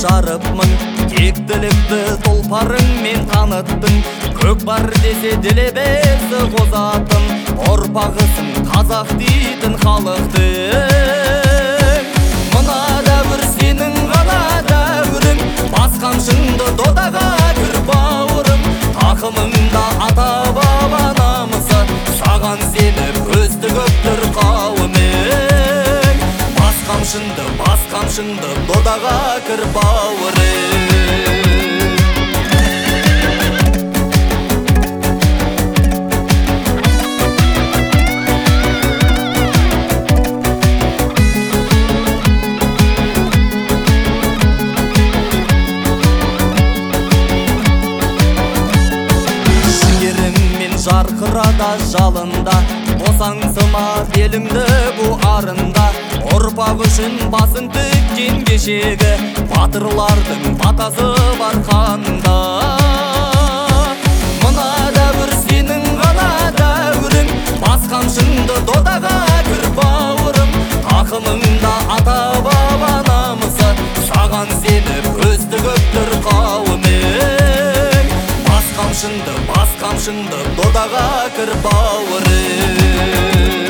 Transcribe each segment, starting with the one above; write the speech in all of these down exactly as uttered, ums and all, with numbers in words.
жарыпмын, тектілікті тұлпарыңмен таныттың. Көк бар десе делебесі қозатын, ұрпағысың қазақ дейтін халықтың. Мына дәуір сенің ғана дәуірің, басқамшыңды додаға кір бауырым. Тақымыңда ата баба намысы, саған сеніп өсті көптір қауымың. Басқамшыңды, басқамшыңды додаға кір бауырым. Жарқырада жалында, босаңсыма беліңді бұ арында. Ұрпақ үшін басын тіккен кешегі, батырлардың батасы бар қанында. Мына дәуір сенің ғана дәуірің, басқамшыңды додаға кір бауырым. Тақымыңда ата баба намысы, саған сеніп өсті көптір қауымың. Басқамшыңды, басқамшыңды додаға кір бауырым.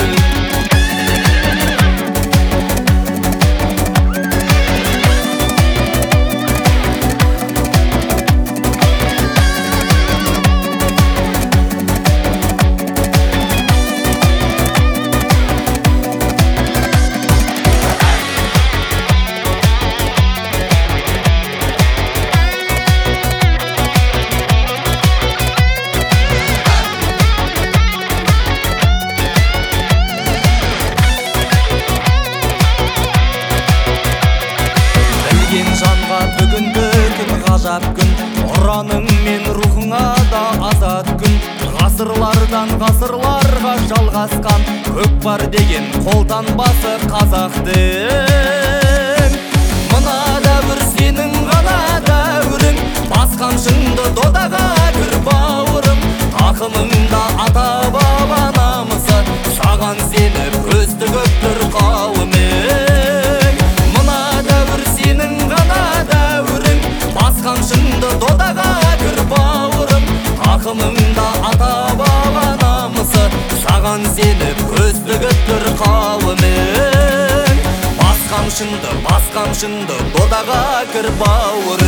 Жанға бүгінгі күн ғажап күн, ұраның мен рухыңа да азат күн. Ғасырлардан ғасырларға жалғасқан, көк бар деген қолтаңбасы қазақтың. Мына дәуір сенің ғана дәуірің, басқамшыңды додаға кір бауырым. Тақымыңда ата баба намысы, саған сеніп өсті көптір қауымың. Мына дәуір сенің ғана дәуірің, басқамшыңды додаға кір бауырым. Тақымыңда ата баба намысы, саған сеніп өсті көптір қауымың. Басқамшыңды, басқамшыңды додаға кір бауырым.